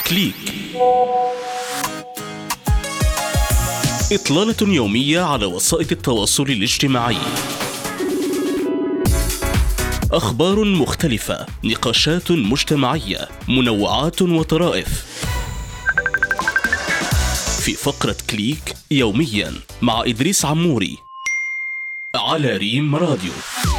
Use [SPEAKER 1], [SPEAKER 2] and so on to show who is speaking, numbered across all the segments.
[SPEAKER 1] كليك، إطلالة يومية على وسائل التواصل الاجتماعي. أخبار مختلفة، نقاشات مجتمعية، منوعات وطرائف. في فقرة كليك يوميا مع إدريس عموري على ريم راديو.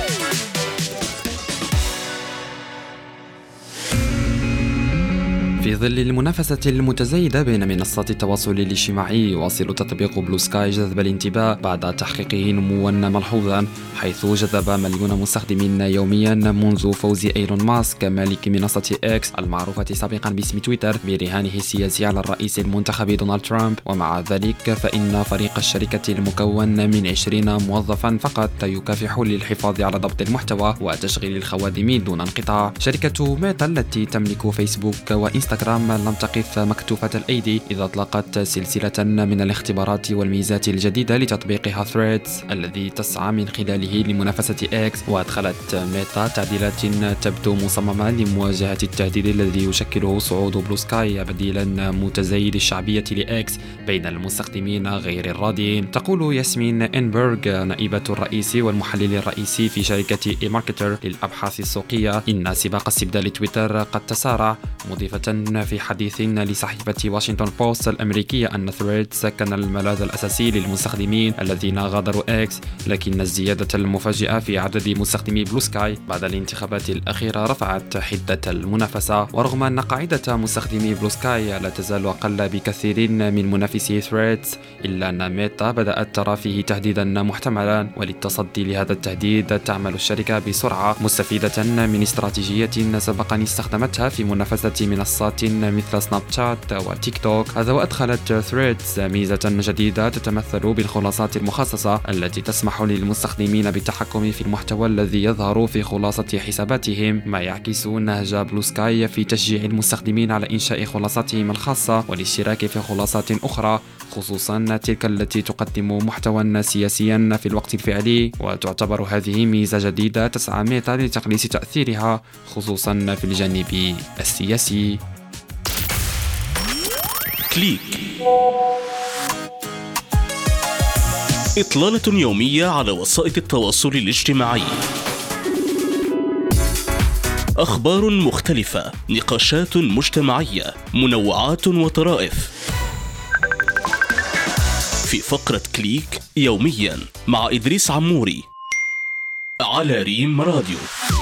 [SPEAKER 2] في ظل المنافسة المتزايدة بين منصات التواصل الاجتماعي، يواصل تطبيق بلو سكاي جذب الانتباه بعد تحقيقه نموا ملحوظا، حيث جذب مليون مستخدم يوميا منذ فوز إيلون ماسك مالك منصة إكس المعروفة سابقا باسم تويتر برهانه السياسي على الرئيس المنتخب دونالد ترامب. ومع ذلك فإن فريق الشركة المكون من 20 موظفا فقط يكافح للحفاظ على ضبط المحتوى وتشغيل الخوادم دون انقطاع. شركة ميتا التي تملك فيسبوك وإنستغرام لم تقف مكتوفة الأيدي، إذا أطلقت سلسلة من الاختبارات والميزات الجديدة لتطبيقها ثريدز الذي تسعى من خلاله لمنافسة إكس. وأدخلت ميتا تعديلات تبدو مصممة لمواجهة التهديد الذي يشكله صعود بلو سكاي بديلا متزايد الشعبية لإكس بين المستخدمين غير الراضين. تقول ياسمين إنبرغ نائبة الرئيس والمحلل الرئيسي في شركة إي ماركتر للأبحاث السوقية إن سباق استبدال تويتر قد تسارع، مضيفة في حديث لصحيفة واشنطن بوست الأمريكية أن ثريدز كان الملاذ الأساسي للمستخدمين الذين غادروا إكس، لكن الزيادة المفاجئة في عدد مستخدمي بلو سكاي بعد الانتخابات الأخيرة رفعت حدة المنافسة. ورغم أن قاعدة مستخدمي بلو سكاي لا تزال أقل بكثير من منافسي ثريدز، إلا أن ميتا بدأت ترى فيه تهديدا محتملا، وللتصدي لهذا التهديد تعمل الشركة بسرعة مستفيدة من استراتيجية سبقا استخدمتها في منافسة منصات مثل سناب شات وتيك توك. هذا وأدخلت ثريدز ميزة جديدة تتمثل بالخلاصات المخصصة التي تسمح للمستخدمين بالتحكم في المحتوى الذي يظهر في خلاصة حساباتهم، ما يعكس نهج بلو سكاي في تشجيع المستخدمين على إنشاء خلاصاتهم الخاصة والاشتراك في خلاصات أخرى، خصوصا تلك التي تقدم محتوى سياسيا في الوقت الفعلي. وتعتبر هذه ميزة جديدة تسعى ميتا لتقليص تأثيرها خصوصا في الجانب السياسي.
[SPEAKER 1] كليك، إطلالة يومية على وسائل التواصل الاجتماعي. أخبار مختلفة، نقاشات مجتمعية، منوعات وطرائف. في فقرة كليك يوميا مع إدريس عموري على ريم راديو.